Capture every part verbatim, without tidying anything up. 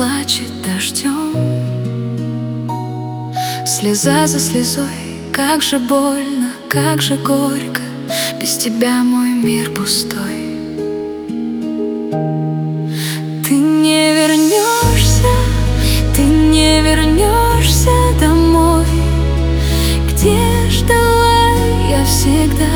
плачет дождем, слеза за слезой. Как же больно, как же горько, без тебя мой мир пустой. Ты не вернешься, ты не вернешься домой, где ждала я всегда.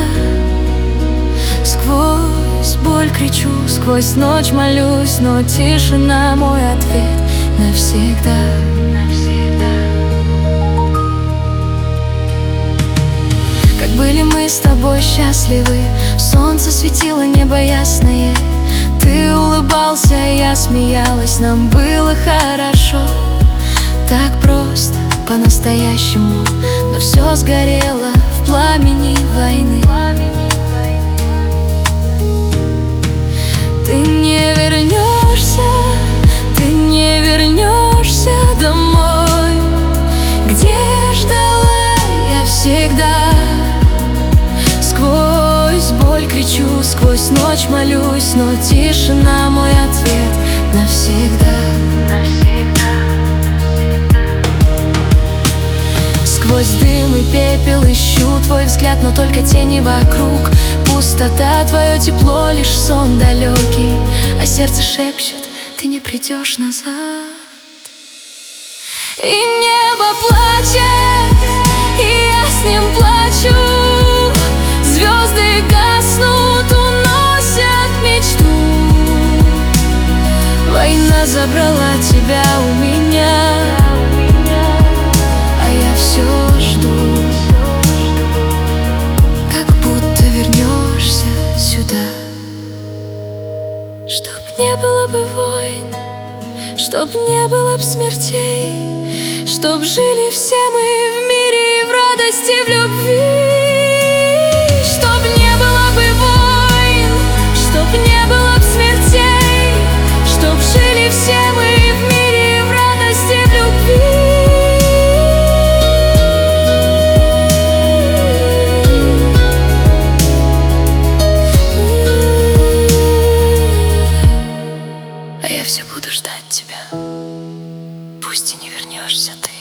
Сквозь боль кричу, сквозь ночь молюсь, но тишина мой ответ навсегда. Как были мы с тобой счастливы, солнце светило, небо ясное. Ты улыбался, я смеялась, нам было хорошо. Так просто, по-настоящему, но все сгорело в пламени войны. Ты не вернешься, ты не вернешься домой, где ждала я всегда. Сквозь боль кричу, сквозь ночь молюсь, но тишина мой ответ навсегда. Сквозь дым и пепел ищу твой взгляд, но только тени вокруг. Пустота, твое тепло, лишь сон далекий, а сердце шепчет: ты не придешь назад. И небо плачет, и я с ним плачу. Звезды гаснут, уносят мечту. Война забрала тебя у меня, а я все жду, как будто вернешься сюда. Чтоб не было бы войн, чтоб не было б смертей, чтоб жили все мы в мире и в радости, в любви. Чтоб не было бы войн, чтоб не было б смертей, чтоб жили все мы в мире и в радости, в любви. А я все буду ждать тебя, пусть и не вернешься ты.